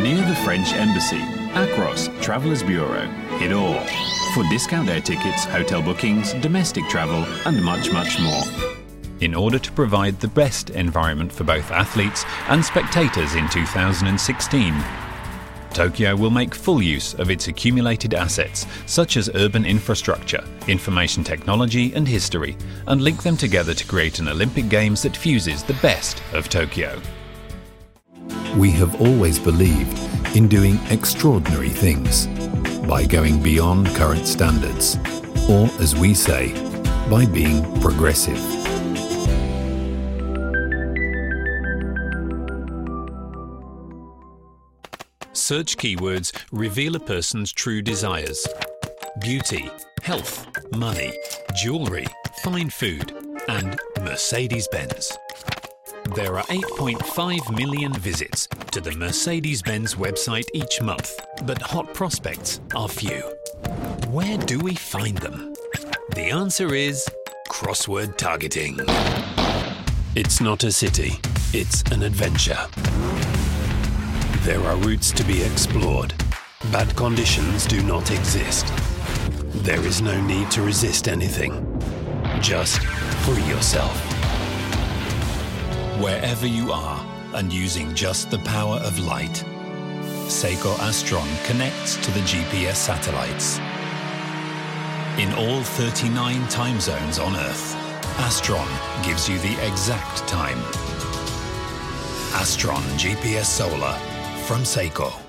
near the French Embassy, Acros Travellers Bureau, Hidor, for discount air tickets, hotel bookings, domestic travel and much, much more. In order to provide the best environment for both athletes and spectators in 2016, Tokyo will make full use of its accumulated assets such as urban infrastructure, information technology and history, and link them together to create an Olympic Games that fuses the best of Tokyo. We have always believed in doing extraordinary things, by going beyond current standards, or as we say, by being progressive. Search keywords reveal a person's true desires. Beauty, health, money, jewellery, fine food, and Mercedes-Benz. There are 8.5 million visits to the Mercedes-Benz website each month, but hot prospects are few. Where do we find them? The answer is crossword targeting. It's not a city, it's an adventure. There are routes to be explored. Bad conditions do not exist. There is no need to resist anything. Just free yourself. Wherever you are, and using just the power of light, Seiko Astron connects to the GPS satellites. In all 39 time zones on Earth, Astron gives you the exact time. Astron GPS Solar from Seiko.